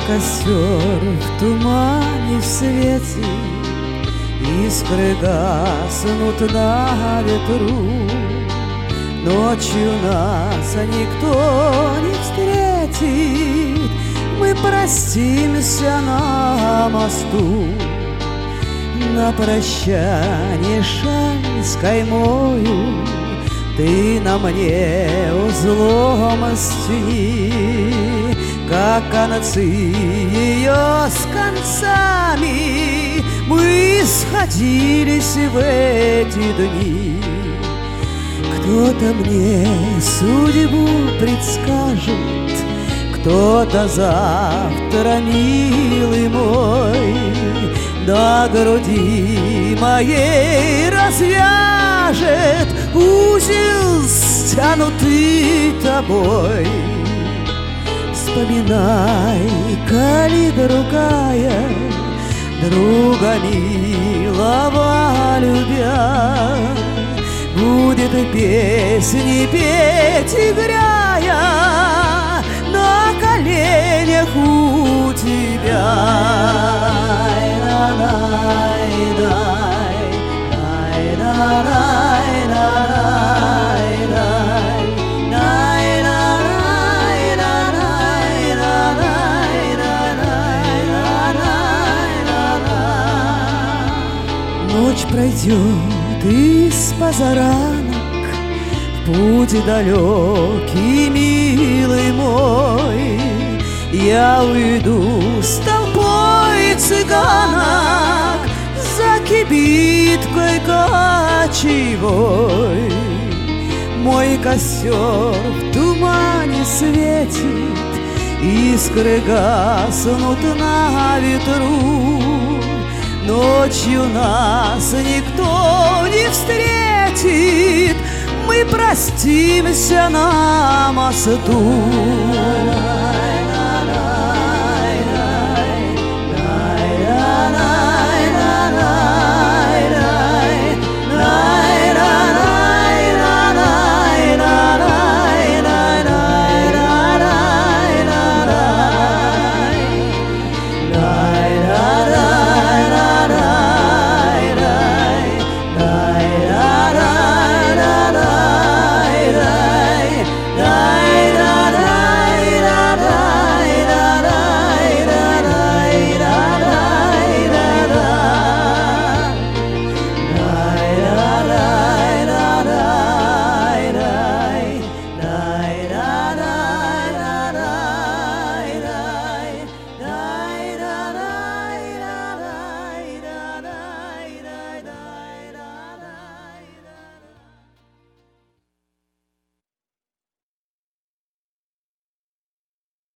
костер в тумане светит, искры гаснут на ветру. Ночью нас никто не встретит, мы простимся на мосту. На прощание шаль с каймою ты на мне узлом стяни, как концы ее с концами мы сходились в эти дни. Кто-то мне судьбу предскажет, кто-то завтра, милый мой, на груди моей развяжет узел, стянутый тобой. Вспоминай, коли другая, друга милого любя, будет песни петь, играя на коленях у тебя. Ночь пройдет из позаранок, в путь далекий, милый мой, я уйду с толпой цыганок за кибиткой кочевой. Мой костер в тумане светит, искры гаснут на ветру. Ночью нас никто не встретит, мы простимся на мосту.